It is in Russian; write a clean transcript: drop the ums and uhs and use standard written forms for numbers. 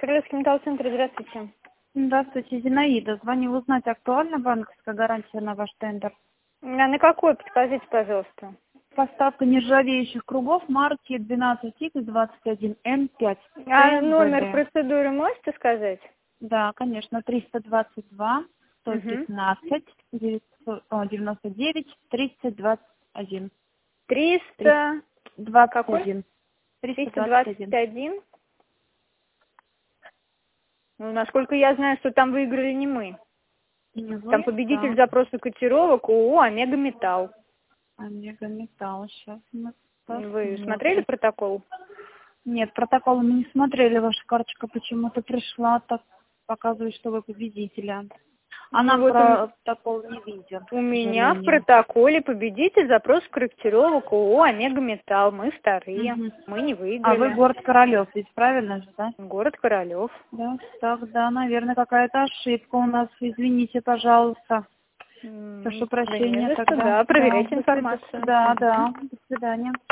Королевский металлцентр, здравствуйте. Здравствуйте, Зинаида. Звоню узнать, актуальна банковская гарантия на ваш тендер? А на какой, подскажите, пожалуйста. Поставка нержавеющих кругов марки 12X21М5. А номер ТМВД. процедуры можете сказать? Да, конечно, 322 Угу. 115 99 321. 300... Какой? 21. 321. 321. Ну, насколько я знаю, что там выиграли не мы. Не Там вы? победитель Да. запроса котировок ООО «Омега Металл». Омега Металл. Сейчас мы Вы смотрели посмотрим. протокол? Нет, протокол мы не смотрели. Ваша карточка почему-то пришла, так показывает, что вы победителя. Она Ну, вот протокол не видит, у к меня в сожалению. протоколе победитель запроса корректировок ООО «Омега Металл». Мы вторые. Мгм. Мы не А вы выиграли. город Королёв, ведь правильно же, да? Город Королёв. Да, так, да, наверное, какая-то ошибка у нас. Извините, пожалуйста. Прошу Да не прощения за что, тогда. да, Да, проверяйте информацию. да, Мгм. да. До свидания.